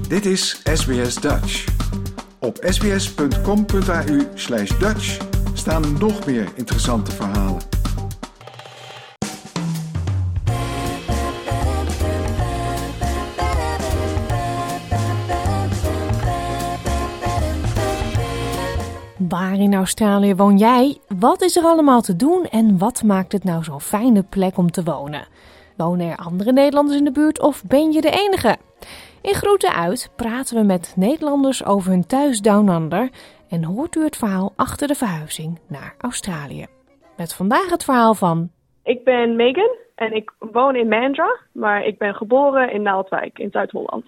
Dit is SBS Dutch. Op sbs.com.au/Dutch staan nog meer interessante verhalen. Waar in Australië woon jij? Wat is er allemaal te doen en wat maakt het nou zo'n fijne plek om te wonen? Wonen er andere Nederlanders in de buurt of ben je de enige? In Groeten Uit praten we met Nederlanders over hun thuis Down Under en hoort u het verhaal achter de verhuizing naar Australië. Met vandaag het verhaal van... Ik ben Megan en ik woon in Mandurah, maar ik ben geboren in Naaldwijk in Zuid-Holland.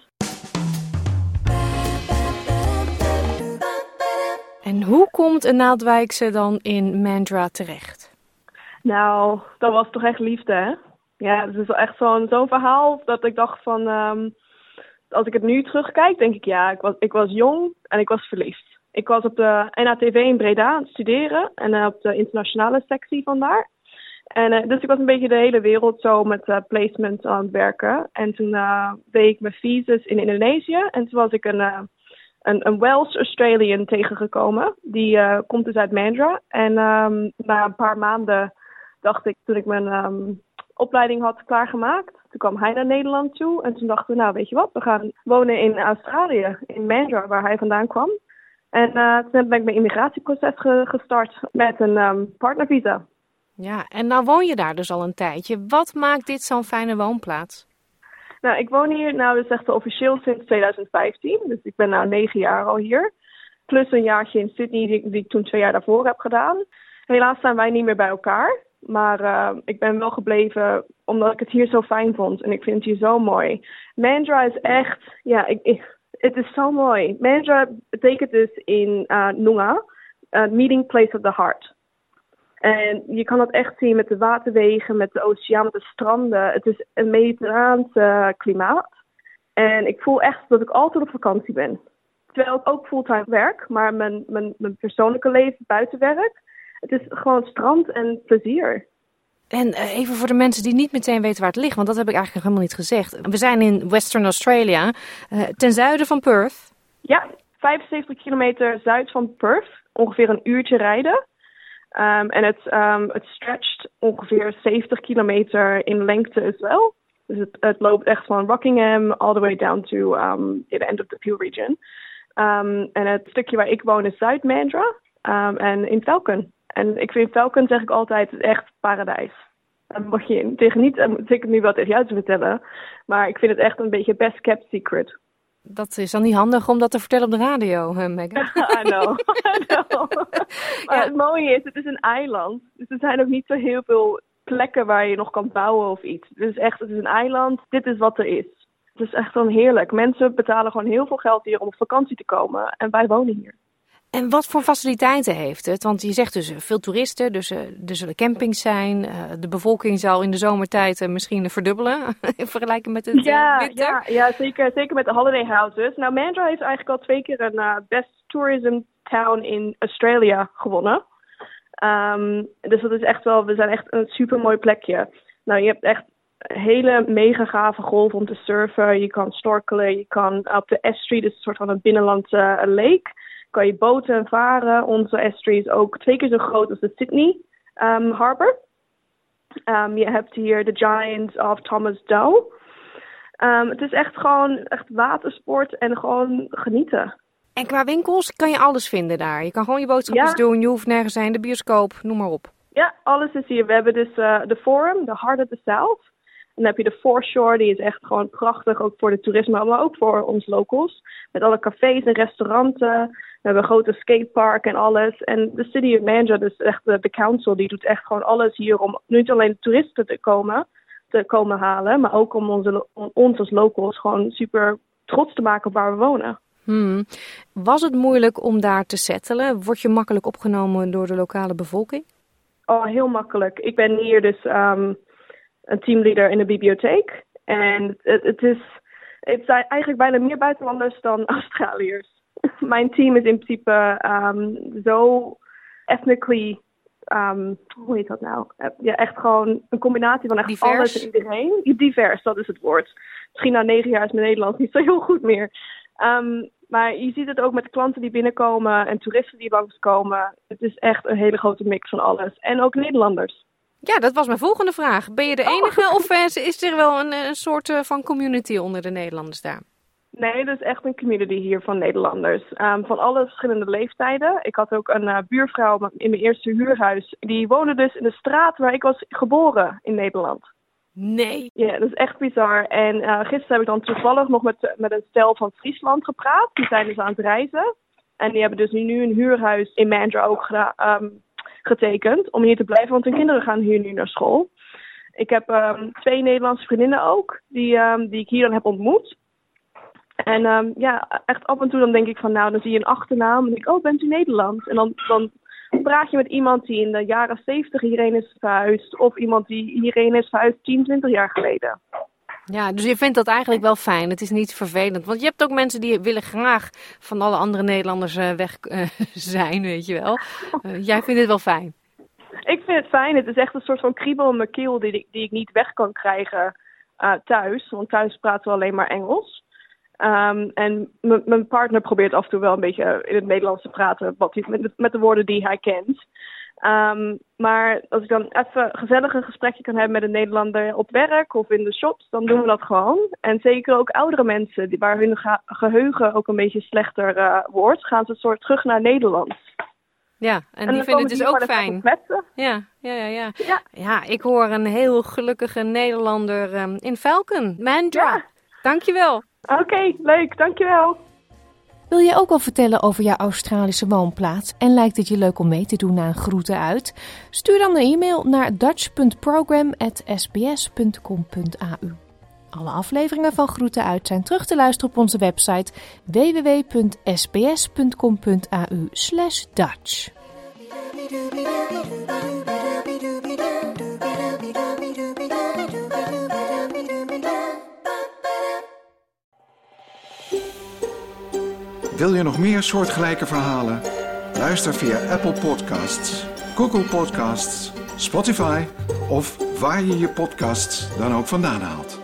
En hoe komt een Naaldwijkse dan in Mandurah terecht? Nou, dat was toch echt liefde, hè? Ja, het is wel echt zo'n verhaal dat ik dacht van... als ik het nu terugkijk, denk ik ja, ik was jong en ik was verliefd. Ik was op de NATV in Breda aan het studeren en op de internationale sectie vandaar. En dus ik was een beetje de hele wereld zo met placement aan het werken. En toen deed ik mijn visas in Indonesië en toen was ik een Welsh Australian tegengekomen. Die komt dus uit Mandurah. En na een paar maanden dacht ik, toen ik mijn opleiding had klaargemaakt, toen kwam hij naar Nederland toe. En toen dachten we, nou weet je wat, we gaan wonen in Australië, in Mandurah, waar hij vandaan kwam. En toen ben ik mijn immigratieproces gestart met een partnervisa. Ja, en nou woon je daar dus al een tijdje. Wat maakt dit zo'n fijne woonplaats? Nou, ik woon hier, dat is echt officieel sinds 2015. Dus ik ben nu 9 jaar al hier. Plus een jaartje in Sydney die ik toen 2 jaar daarvoor heb gedaan. Helaas zijn wij niet meer bij elkaar. Maar ik ben wel gebleven omdat ik het hier zo fijn vond. En ik vind het hier zo mooi. Mandurah is echt, ja, het is zo mooi. Mandurah betekent dus in Noongar, meeting place of the heart. En je kan dat echt zien met de waterwegen, met de oceaan, met de stranden. Het is een mediterraans klimaat. En ik voel echt dat ik altijd op vakantie ben. Terwijl ik ook fulltime werk, maar mijn persoonlijke leven buiten werk. Het is gewoon strand en plezier. En even voor de mensen die niet meteen weten waar het ligt, want dat heb ik eigenlijk nog helemaal niet gezegd. We zijn in Western Australia, ten zuiden van Perth. Ja, 75 kilometer zuid van Perth, ongeveer een uurtje rijden. En het stretcht ongeveer 70 kilometer in lengte as well. Dus het loopt echt van Rockingham all the way down to the end of the Peel region. En het stukje waar ik woon is Zuid-Mandurah en in Falcon. En ik vind Falcon, zeg ik altijd, echt paradijs. Dan mag je tegen niet, zeker nu wel tegen jou te vertellen. Maar ik vind het echt een beetje best kept secret. Dat is dan niet handig om dat te vertellen op de radio, Megan. I know. Maar het mooie is, het is een eiland. Dus er zijn ook niet zo heel veel plekken waar je nog kan bouwen of iets. Dus echt, het is een eiland. Dit is wat er is. Het is echt dan heerlijk. Mensen betalen gewoon heel veel geld hier om op vakantie te komen. En wij wonen hier. En wat voor faciliteiten heeft het? Want je zegt dus veel toeristen, dus er zullen campings zijn. De bevolking zal in de zomertijd misschien verdubbelen in vergelijking met het winter. Ja, zeker met de holiday houses. Nou, Mandurah heeft eigenlijk al 2 keer een Best Tourism Town in Australia gewonnen. Dus dat is echt wel, we zijn echt een supermooi plekje. Nou, je hebt echt hele mega gave golven om te surfen. Je kan snorkelen, je kan op de estuary, dus een soort van een binnenlandse lake, kan je boten varen. Onze estuary is ook 2 keer zo groot als de Sydney Harbour. Je hebt hier de Giants of Thomas Dow. Het is echt gewoon echt watersport en gewoon genieten. En qua winkels kan je alles vinden daar. Je kan gewoon je boodschapjes doen, je hoeft nergens heen, de bioscoop, noem maar op. Ja, alles is hier. We hebben dus de Forum, de Heart of the South. En dan heb je de Foreshore, die is echt gewoon prachtig, ook voor de toerisme, maar ook voor ons locals. Met alle cafés en restauranten. We hebben een grote skatepark en alles. En de City of Mandurah, dus echt de council, die doet echt gewoon alles hier om niet alleen de toeristen te komen halen, maar ook om ons als locals gewoon super trots te maken op waar we wonen. Was het moeilijk om daar te settelen? Word je makkelijk opgenomen door de lokale bevolking? Oh, heel makkelijk. Ik ben hier dus een teamleader in de bibliotheek. En het zijn eigenlijk bijna meer buitenlanders dan Australiërs. Mijn team is in principe zo ethnically, hoe heet dat nou? Ja, echt gewoon een combinatie van echt divers. alles en iedereen. Divers, dat is het woord. Misschien na 9 jaar is mijn Nederlands niet zo heel goed meer. Maar je ziet het ook met klanten die binnenkomen en toeristen die langskomen. Het is echt een hele grote mix van alles. En ook Nederlanders. Ja, dat was mijn volgende vraag. Ben je de enige of is er wel een soort van community onder de Nederlanders daar? Nee, er is echt een community hier van Nederlanders. Van alle verschillende leeftijden. Ik had ook een buurvrouw in mijn eerste huurhuis. Die woonde dus in de straat waar ik was geboren in Nederland. Nee. Ja, dat is echt bizar. En gisteren heb ik dan toevallig nog met een stel van Friesland gepraat. Die zijn dus aan het reizen. En die hebben dus nu een huurhuis in Mandra ook getekend. Om hier te blijven, want hun kinderen gaan hier nu naar school. Ik heb 2 Nederlandse vriendinnen ook. Die ik hier dan heb ontmoet. En echt af en toe dan denk ik van, nou, dan zie je een achternaam. En denk ik, oh, bent u Nederlands? En dan praat je met iemand die in de jaren 70 hierheen is verhuisd. Of iemand die hierheen is verhuisd 10, 20 jaar geleden. Ja, dus je vindt dat eigenlijk wel fijn. Het is niet vervelend. Want je hebt ook mensen die willen graag van alle andere Nederlanders weg zijn, weet je wel. Jij vindt het wel fijn? Ik vind het fijn. Het is echt een soort van kriebel in mijn keel die ik niet weg kan krijgen thuis. Want thuis praten we alleen maar Engels. En mijn partner probeert af en toe wel een beetje in het Nederlands te praten met de woorden die hij kent. Maar als ik dan even gezellig een gesprekje kan hebben met een Nederlander op werk of in de shops, dan doen we dat gewoon. En zeker ook oudere mensen waar hun geheugen ook een beetje slechter wordt, gaan ze soort terug naar Nederland. Ja, en die vinden het dus ook fijn. Ja, ik hoor een heel gelukkige Nederlander in Falcon, Mandra. Ja. Dankjewel. Oké, leuk. Dankjewel. Wil je ook al vertellen over jouw Australische woonplaats en lijkt het je leuk om mee te doen naar een groeten uit? Stuur dan een e-mail naar dutch.program@sbs.com.au. Alle afleveringen van Groeten Uit zijn terug te luisteren op onze website www.sbs.com.au/Dutch. Wil je nog meer soortgelijke verhalen? Luister via Apple Podcasts, Google Podcasts, Spotify of waar je je podcasts dan ook vandaan haalt.